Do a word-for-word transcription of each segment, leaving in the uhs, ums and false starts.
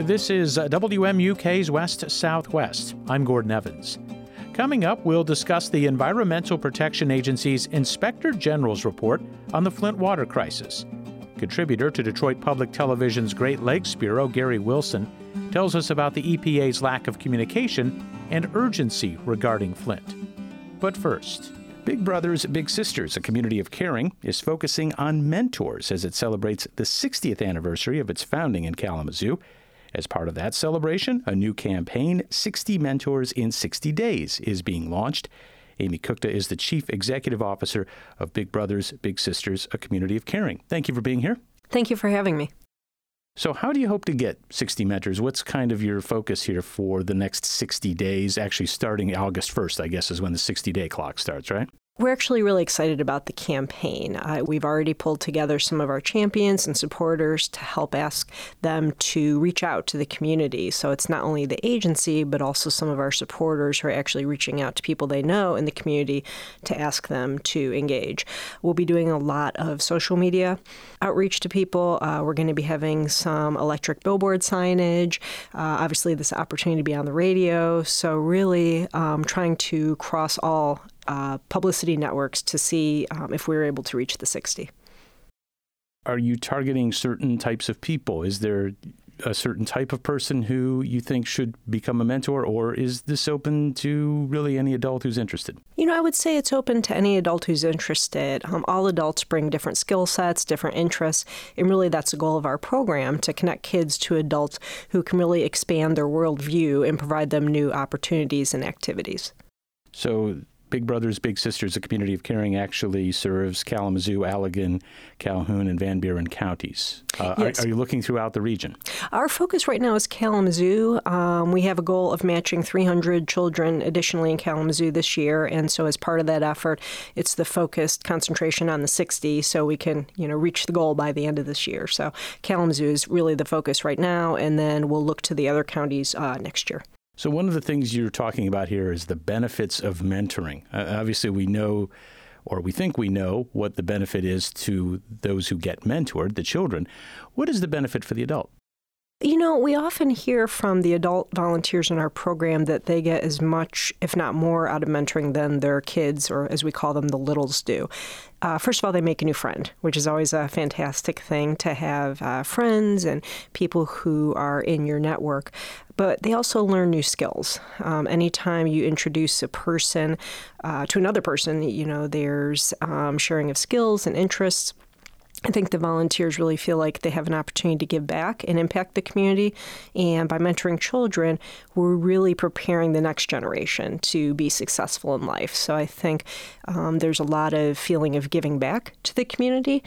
This is W M U K's West Southwest. I'm Gordon Evans. Coming up, we'll discuss the Environmental Protection Agency's Inspector General's report on the Flint water crisis. Contributor to Detroit Public Television's Great Lakes Bureau, Gary Wilson, tells us about the E P A's lack of communication and urgency regarding Flint. But first, Big Brothers Big Sisters, a community of caring, is focusing on mentors as it celebrates the sixtieth anniversary of its founding in Kalamazoo. As part of that celebration, a new campaign, sixty Mentors in sixty days, is being launched. Amy Kukta is the Chief Executive Officer of Big Brothers Big Sisters, a community of caring. Thank you for being here. Thank you for having me. So how do you hope to get sixty mentors? What's kind of your focus here for the next sixty days, actually starting August first, I guess, is when the sixty-day clock starts, right? We're actually really excited about the campaign. Uh, we've already pulled together some of our champions and supporters to help ask them to reach out to the community. So it's not only the agency, but also some of our supporters who are actually reaching out to people they know in the community to ask them to engage. We'll be doing a lot of social media outreach to people. Uh, we're going to be having some electric billboard signage, uh, obviously this opportunity to be on the radio. So really um, trying to cross all Uh, publicity networks to see um, if we were able to reach the sixty. Are you targeting certain types of people? Is there a certain type of person who you think should become a mentor, or is this open to really any adult who's interested? You know, I would say it's open to any adult who's interested. Um, all adults bring different skill sets, different interests, and really that's the goal of our program, to connect kids to adults who can really expand their worldview and provide them new opportunities and activities. So Big Brothers Big Sisters, a community of caring, actually serves Kalamazoo, Allegan, Calhoun, and Van Buren counties. Uh, yes. are, are you looking throughout the region? Our focus right now is Kalamazoo. Um, we have a goal of matching three hundred children additionally in Kalamazoo this year, and so as part of that effort, it's the focused concentration on the sixty, so we can, you know, reach the goal by the end of this year. So Kalamazoo is really the focus right now, and then we'll look to the other counties uh, next year. So one of the things you're talking about here is the benefits of mentoring. Uh, obviously, we know, or we think we know, what the benefit is to those who get mentored, the children. What is the benefit for the adult? You know, we often hear from the adult volunteers in our program that they get as much, if not more, out of mentoring than their kids, or as we call them, the littles, do. Uh, first of all, they make a new friend, which is always a fantastic thing to have uh, friends and people who are in your network. But they also learn new skills. Um, anytime you introduce a person uh, to another person, you know, there's um, sharing of skills and interests. I think the volunteers really feel like they have an opportunity to give back and impact the community. And by mentoring children, we're really preparing the next generation to be successful in life. So I think um, there's a lot of feeling of giving back to the community.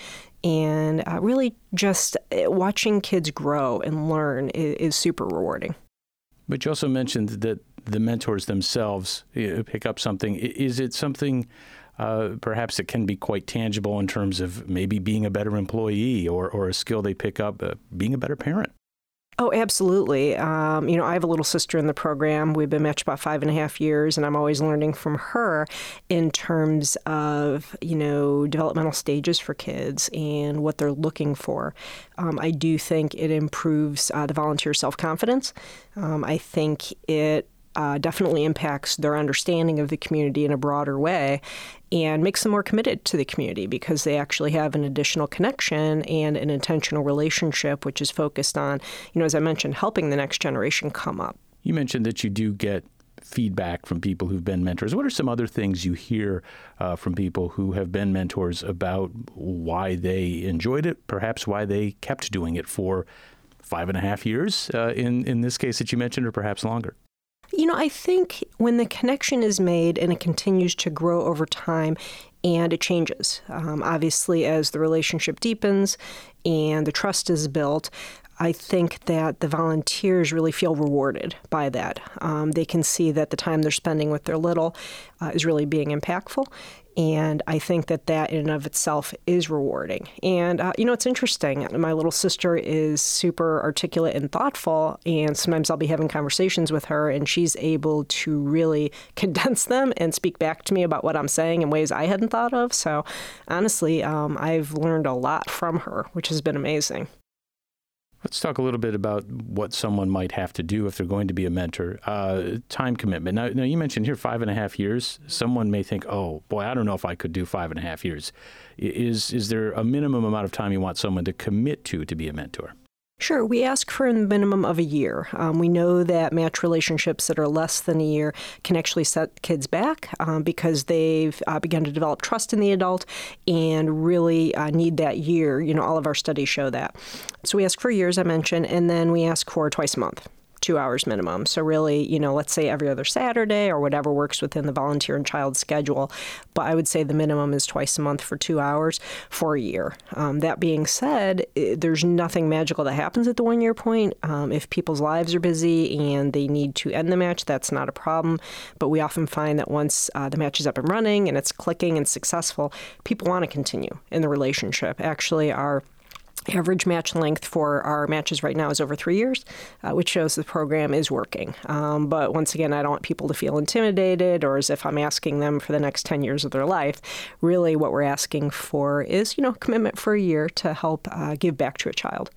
And uh, really just watching kids grow and learn is, is super rewarding. But you also mentioned that the mentors themselves pick up something. Is it something Uh, perhaps it can be quite tangible in terms of maybe being a better employee, or, or a skill they pick up, uh, being a better parent? Oh, absolutely. Um, you know, I have a little sister in the program. We've been matched about five and a half years, and I'm always learning from her in terms of, you know, developmental stages for kids and what they're looking for. Um, I do think it improves uh, the volunteer self-confidence. Um, I think it Uh, definitely impacts their understanding of the community in a broader way and makes them more committed to the community because they actually have an additional connection and an intentional relationship, which is focused on, you know, as I mentioned, helping the next generation come up. You mentioned that you do get feedback from people who've been mentors. What are some other things you hear uh, from people who have been mentors about why they enjoyed it, perhaps why they kept doing it for five and a half years, uh, in, in this case that you mentioned, or perhaps longer? You know, I think when the connection is made and it continues to grow over time and it changes, um, obviously as the relationship deepens and the trust is built, I think that the volunteers really feel rewarded by that. Um, they can see that the time they're spending with their little uh, is really being impactful. And I think that that in and of itself is rewarding. And, uh, you know, it's interesting. My little sister is super articulate and thoughtful, and sometimes I'll be having conversations with her, and she's able to really condense them and speak back to me about what I'm saying in ways I hadn't thought of. So, honestly, um, I've learned a lot from her, which has been amazing. Let's talk a little bit about what someone might have to do if they're going to be a mentor. Uh, time commitment. Now, now, you mentioned here five and a half years. Someone may think, oh, boy, I don't know if I could do five and a half years. Is, is there a minimum amount of time you want someone to commit to to be a mentor? Sure. We ask for a minimum of a year. Um, we know that match relationships that are less than a year can actually set kids back um, because they've uh, begun to develop trust in the adult and really uh, need that year. You know, all of our studies show that. So we ask for a year, as I mentioned, and then we ask for twice a month. Two hours minimum. So really, you know, let's say every other Saturday or whatever works within the volunteer and child schedule. But I would say the minimum is twice a month for two hours for a year. Um, that being said, there's nothing magical that happens at the one-year point. Um, if people's lives are busy and they need to end the match, that's not a problem. But we often find that once uh, the match is up and running and it's clicking and successful, people want to continue in the relationship. Actually, our average match length for our matches right now is over three years, uh, which shows the program is working. Um, but once again, I don't want people to feel intimidated or as if I'm asking them for the next ten years of their life. Really, what we're asking for is, you know, commitment for a year to help uh, give back to a child.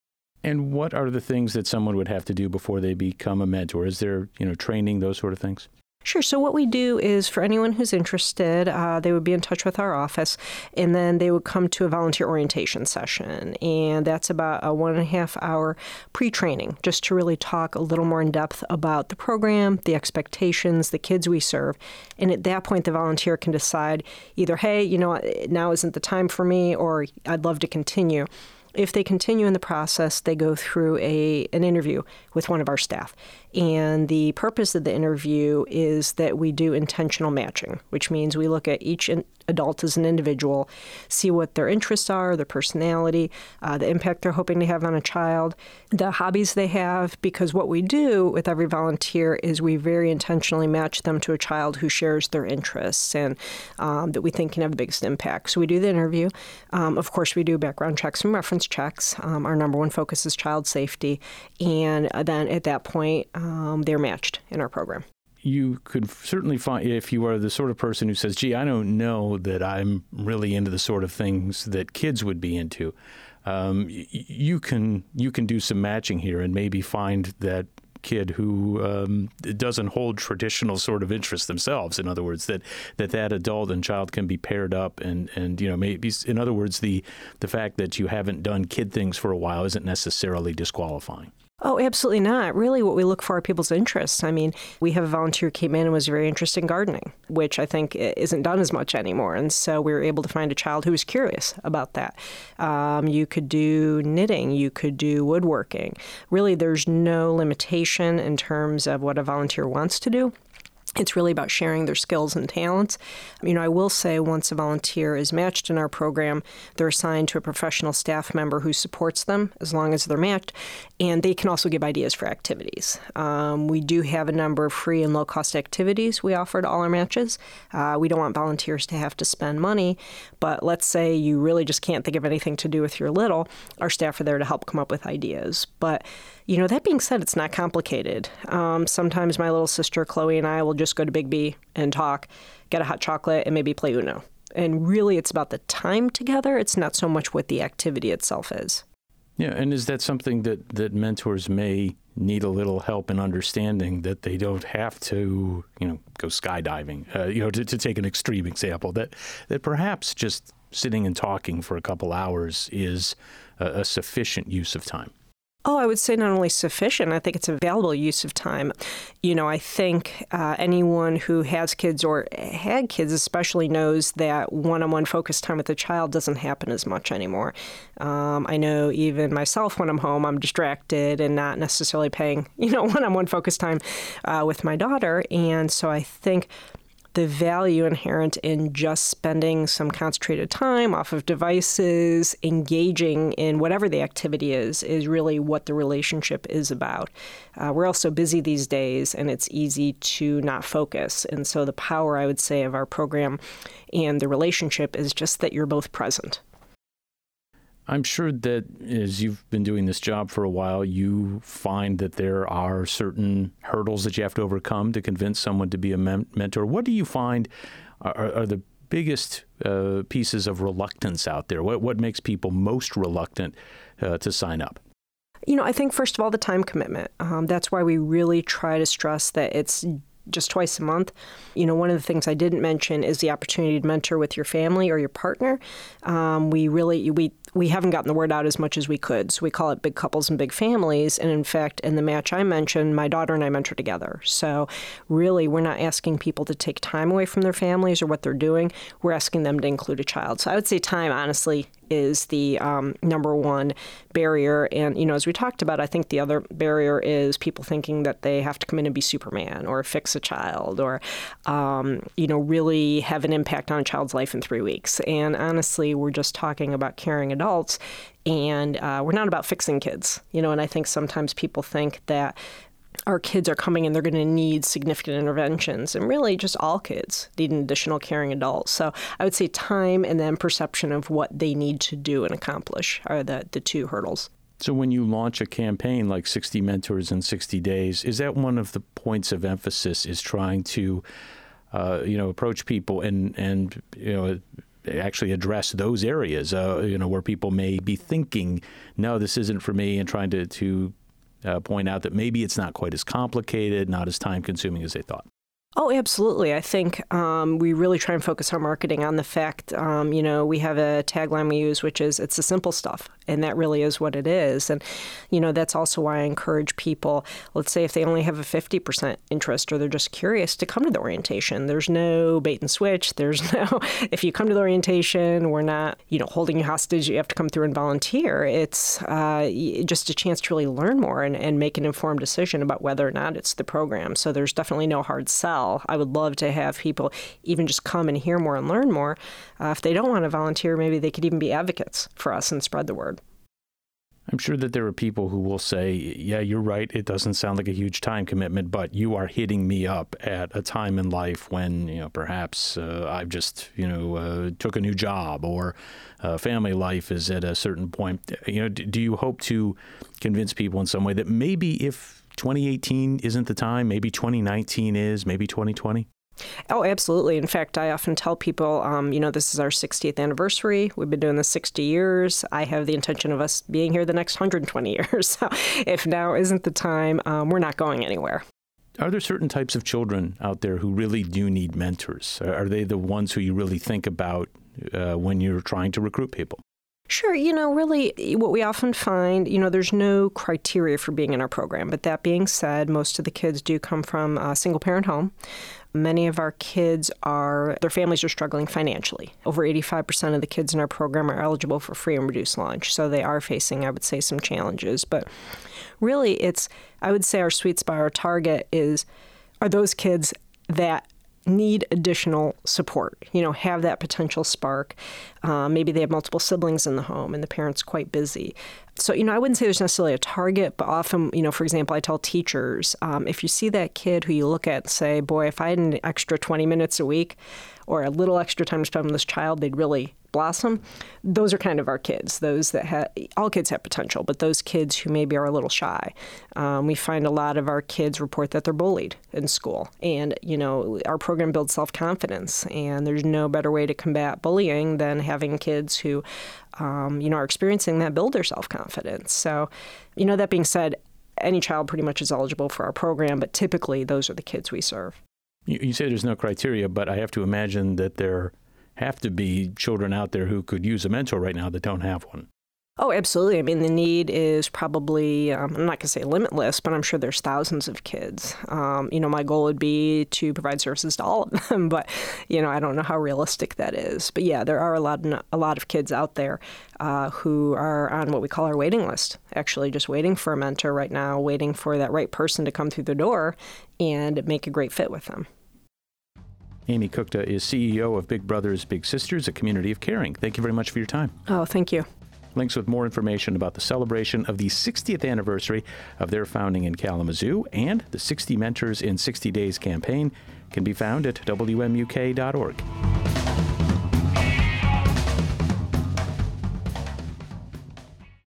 And what are the things that someone would have to do before they become a mentor? Is there, you know, training, those sort of things? Sure. So what we do is for anyone who's interested, uh, they would be in touch with our office, and then they would come to a volunteer orientation session. And that's about a one and a half hour pre-training, just to really talk a little more in depth about the program, the expectations, the kids we serve. And at that point, the volunteer can decide either, hey, you know, now isn't the time for me, or I'd love to continue. If they continue in the process, they go through a an interview with one of our staff. And the purpose of the interview is that we do intentional matching, which means we look at each in- adult as an individual, see what their interests are, their personality, uh, the impact they're hoping to have on a child, the hobbies they have, because what we do with every volunteer is we very intentionally match them to a child who shares their interests and um, that we think can have the biggest impact. So we do the interview. Um, of course, we do background checks and reference checks. Um, our number one focus is child safety. And then at that point, um, they're matched in our program. You could certainly find, if you are the sort of person who says, gee, I don't know that I'm really into the sort of things that kids would be into, um, you can you can do some matching here and maybe find that kid who um, doesn't hold traditional sort of interests themselves. In other words, that that, that adult and child can be paired up, and, and you know maybe in other words, the the fact that you haven't done kid things for a while isn't necessarily disqualifying. Oh, absolutely not. Really, what we look for are people's interests. I mean, we have a volunteer who came in and was very interested in gardening, which I think isn't done as much anymore. And so we were able to find a child who was curious about that. Um, you could do knitting. You could do woodworking. Really, there's no limitation in terms of what a volunteer wants to do. It's really about sharing their skills and talents. You know, I will say once a volunteer is matched in our program, they're assigned to a professional staff member who supports them as long as they're matched, and they can also give ideas for activities. Um, we do have a number of free and low-cost activities we offer to all our matches. Uh, we don't want volunteers to have to spend money, but let's say you really just can't think of anything to do with your little. Our staff are there to help come up with ideas. But you know, that being said, it's not complicated. Um, sometimes my little sister, Chloe, and I will just go to Big B and talk, get a hot chocolate, and maybe play Uno. And really, it's about the time together. It's not so much what the activity itself is. Yeah, and is that something that, that mentors may need a little help in understanding, that they don't have to, you know, go skydiving, uh, you know, to, to take an extreme example, that, that perhaps just sitting and talking for a couple hours is a, a sufficient use of time? Oh, I would say not only sufficient, I think it's a valuable use of time. You know, I think uh, anyone who has kids or had kids especially knows that one-on-one focused time with a child doesn't happen as much anymore. Um, I know even myself, when I'm home, I'm distracted and not necessarily paying, you know, one-on-one focused time uh, with my daughter. And so I think the value inherent in just spending some concentrated time off of devices, engaging in whatever the activity is, is really what the relationship is about. Uh, we're all so busy these days, and it's easy to not focus. And so the power, I would say, of our program and the relationship is just that you're both present. I'm sure that as you've been doing this job for a while, you find that there are certain hurdles that you have to overcome to convince someone to be a mem- mentor. What do you find are, are the biggest uh, pieces of reluctance out there? What, what makes people most reluctant uh, to sign up? You know, I think, first of all, the time commitment. Um, that's why we really try to stress that it's just twice a month. You know, one of the things I didn't mention is the opportunity to mentor with your family or your partner. Um, we really, we we haven't gotten the word out as much as we could. So we call it Big Couples and Big Families. And in fact, in the match I mentioned, my daughter and I mentor together. So really, we're not asking people to take time away from their families or what they're doing. We're asking them to include a child. So I would say time, honestly, is the um, number one barrier. And, you know, as we talked about, I think the other barrier is people thinking that they have to come in and be Superman or fix a child or, um, you know, really have an impact on a child's life in three weeks. And honestly, we're just talking about caring adults, and uh, we're not about fixing kids, you know, and I think sometimes people think that our kids are coming and they're going to need significant interventions, and really just all kids need an additional caring adult. So I would say time and then perception of what they need to do and accomplish are the, the two hurdles. So when you launch a campaign like sixty Mentors in sixty days, is that one of the points of emphasis, is trying to, uh, you know, approach people and, and you know, actually address those areas, uh, you know, where people may be thinking, no, this isn't for me, and trying to, to uh, point out that maybe it's not quite as complicated, not as time-consuming as they thought? Oh, absolutely. I think um, we really try and focus our marketing on the fact, um, you know, we have a tagline we use, which is, it's the simple stuff. And that really is what it is. And, you know, that's also why I encourage people, let's say if they only have a fifty percent interest or they're just curious, to come to the orientation. There's no bait and switch. There's no, if you come to the orientation, we're not, you know, holding you hostage. You have to come through and volunteer. It's uh, just a chance to really learn more and, and make an informed decision about whether or not it's the program. So there's definitely no hard sell. I would love to have people even just come and hear more and learn more. Uh, if they don't want to volunteer, maybe they could even be advocates for us and spread the word. I'm sure that there are people who will say, yeah, you're right, it doesn't sound like a huge time commitment, but you are hitting me up at a time in life when, you know, perhaps uh, I've just, you know, uh, took a new job, or uh, family life is at a certain point. You know, do you hope to convince people in some way that maybe if twenty eighteen isn't the time, maybe twenty nineteen is, maybe twenty twenty? Oh, absolutely. In fact, I often tell people, um, you know, this is our sixtieth anniversary. We've been doing this sixty years. I have the intention of us being here the next one hundred twenty years. So if now isn't the time, um, we're not going anywhere. Are there certain types of children out there who really do need mentors? Are they the ones who you really think about uh, when you're trying to recruit people? Sure. You know, really what we often find, you know, there's no criteria for being in our program. But that being said, most of the kids do come from a single-parent home. Many of our kids are, their families are struggling financially. Over eighty-five percent of the kids in our program are eligible for free and reduced lunch. So they are facing, I would say, some challenges. But really, it's, I would say our sweet spot, our target is, are those kids that need additional support, you know, have that potential spark. Uh, maybe they have multiple siblings in the home and the parent's quite busy. So, you know, I wouldn't say there's necessarily a target, but often, you know, for example, I tell teachers, um, if you see that kid who you look at and say, boy, if I had an extra twenty minutes a week or a little extra time to spend with this child, they'd really blossom. Those are kind of our kids, those that have, all kids have potential, but those kids who maybe are a little shy. Um, we find a lot of our kids report that they're bullied in school. And, you know, our program builds self-confidence, and there's no better way to combat bullying than having kids who, um, you know, are experiencing that build their self-confidence. So, you know, that being said, any child pretty much is eligible for our program, but typically those are the kids we serve. You, you say there's no criteria, but I have to imagine that there have to be children out there who could use a mentor right now that don't have one. Oh, absolutely. I mean, the need is probably, um, I'm not going to say limitless, but I'm sure there's thousands of kids. Um, you know, my goal would be to provide services to all of them, but, you know, I don't know how realistic that is. But yeah, there are a lot, a lot of kids out there uh, who are on what we call our waiting list, actually just waiting for a mentor right now, waiting for that right person to come through the door and make a great fit with them. Amy Kuchta is C E O of Big Brothers Big Sisters, a community of caring. Thank you very much for your time. Oh, thank you. Links with more information about the celebration of the sixtieth anniversary of their founding in Kalamazoo and the sixty Mentors in sixty Days campaign can be found at W M U K dot org.